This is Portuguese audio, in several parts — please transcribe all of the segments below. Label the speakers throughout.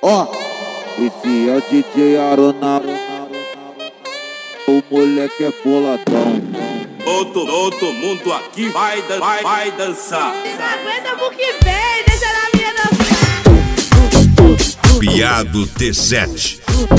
Speaker 1: Ó, esse é o DJ Aronaro, o moleque é boladão.
Speaker 2: Todo mundo aqui vai dançar.
Speaker 3: Não aguenta pro que vem, deixa na minha dançar.
Speaker 4: Piado T7.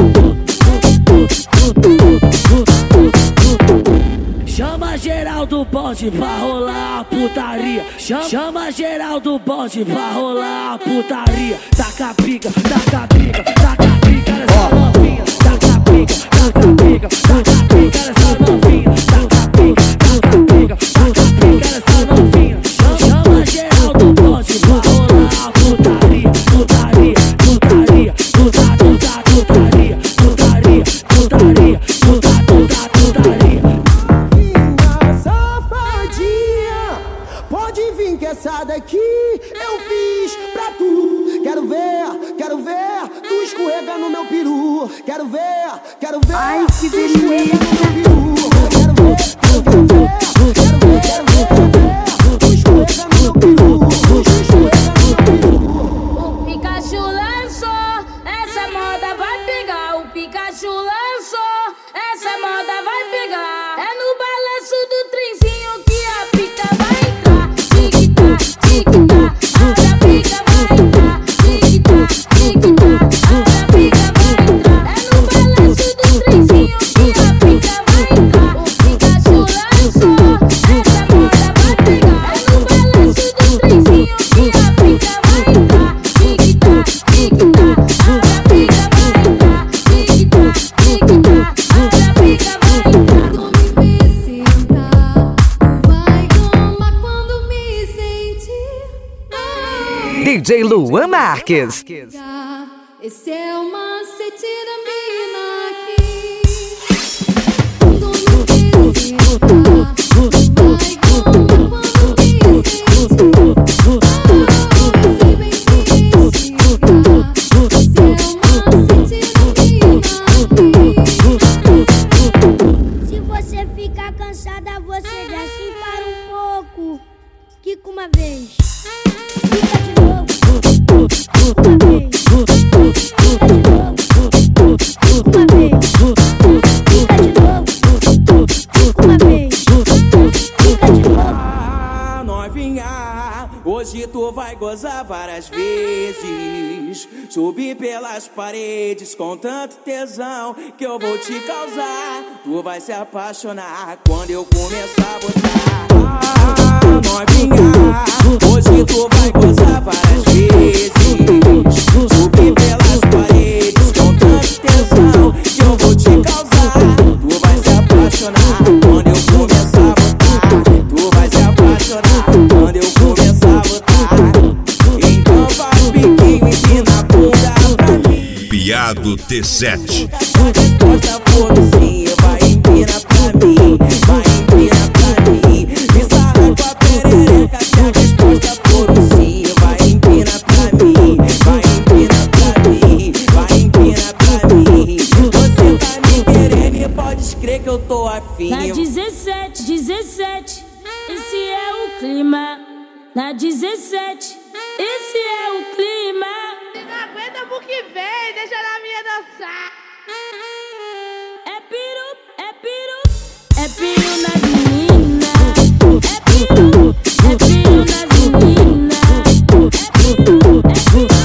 Speaker 5: Chama geral do bonde pra rolar a putaria. Chama geral do bonde pra rolar a putaria. Taca a pica, taca a pica, taca a pica nessa novinha. Taca a pica, taca a pica, taca a pica nessa novinha. Taca a pica, taca a pica, taca a pica nessa novinha. Chama geral do bonde pra rolar a putaria. Putaria, putaria, putaria, putaria, putaria, putaria, putaria.
Speaker 6: Pode vir que essa daqui eu fiz pra tu. Quero ver tu escorrega no meu peru. Quero ver
Speaker 3: Ai, que
Speaker 6: tu escorrega no meu
Speaker 3: delícia.
Speaker 6: peru. Quero ver tu escorrega no meu peru. Tu escorrega no meu peru.
Speaker 7: O Pikachu lançou, essa moda vai pegar. O Pikachu lançou, essa moda vai pegar. É no balanço do trenzinho que a pica vai entrar. Tic-tac, tic-tac, a pica vai entrar. Tic-tac, tic-tac, a pica vai entrar. É no balanço do trenzinho que a pica vai entrar. O Pikachu lançou, essa moda vai pegar. É no balanço do trenzinho que a pica vai entrar. Tic-tac, tic-tac, a pica vai entrar. Tic-tac, tic-tac, a pica vai entrar.
Speaker 8: Quando me sentar, vai tomar quando me sentir.
Speaker 9: DJ Luan Marques.
Speaker 8: Esse é o macete da mina aqui. Quando me sentar, vai tomar quando me sentir. Esse bem que esticar. Esse é o macete da mina aqui.
Speaker 3: Se você ficar cansada, você desce e para um pouco. Quica uma vez, fica de novo. Uma vez, fica de novo. Uma vez, fica de novo. Uma vez, fica de novo.
Speaker 10: Ah, novinha, hoje tu vai gozar várias vezes. Subir pelas paredes com tanto tesão que eu vou te causar. Tu vai se apaixonar quando eu começar a botar. Ah, novinha, hoje tu vai gozar várias vezes. Subir pelas paredes com tanto tesão que eu vou te causar. Tu vai se apaixonar quando eu começar a botar. Tu vai se apaixonar quando eu começar a botar. Então faz biquinho e empina a bunda pra mim.
Speaker 4: Piado T7.
Speaker 10: Se a resposta for sim, vai empina pra mim. Vai empina pra mim. Me sarra com a perereca. Se a resposta for sim, vai empina pra mim. Vai empina pra mim. Vai empina pra mim. Você tá me querendo e pode crer que eu tô afim.
Speaker 7: Na 17, 17, esse é o clima. Na 17, esse é o clima.
Speaker 3: Não aguenta pro que vem, deixa na minha dançar.
Speaker 7: É piru nas meninas. É piru nas meninas. É piru